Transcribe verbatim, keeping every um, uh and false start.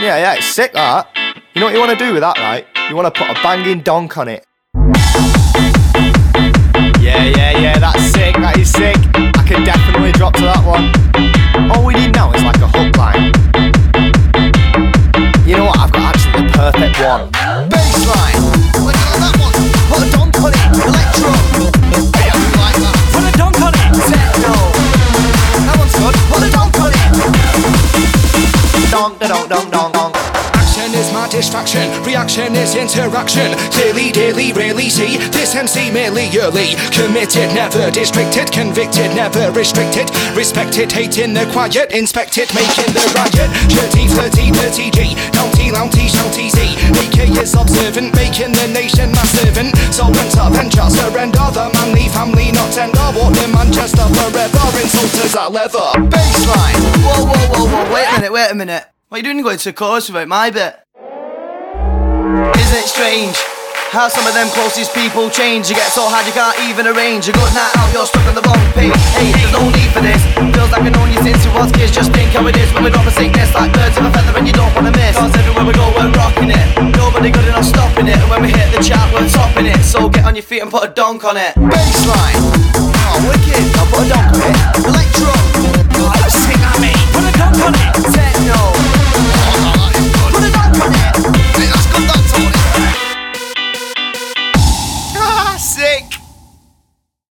Yeah, yeah, it's sick that. You know what you want to do with that, right? You want to put a banging donk on it. Yeah, yeah, yeah, that's sick, that is sick. I can definitely drop to that one. All we need now is like a hook line. You know what, I've got actually the perfect one. Bassline. Look at that one. Put a donk on it. Electro. Yeah, I like that. Put a donk on it. Techno. That one's good. Put a donk on it. Donk, da donk, donk, donk, donk. Action is my distraction, reaction is interaction. Clearly, daily, really see this M C merely yearly. Committed, never distracted, convicted, never restricted. Respected, hating the quiet, inspect it, making the riot. Shirty, flirty, dirty G, naughty, louty, shouty Z. A K is observant, making the nation my servant. So enter, venture, surrender, the manly family not tender. Walk in Manchester forever, insulters are leather. Bassline. Whoa, whoa, whoa, whoa, wait a minute, wait a minute. What are you doing going to the chorus without my bit? Isn't it strange how some of them closest people change? You get so hard you can't even arrange. A good night out, you're stuck on the wrong page. Hey, there's no need for this. Feels like I've known you since you was kids. Just think how it is when we drop a sickness like birds of a feather and you don't wanna miss. Cause everywhere we go we're rocking it. Nobody good enough stopping it. And when we hit the chart we're topping it. So get on your feet and put a donk on it. Bassline. Oh, wicked. I'll put a donk on it.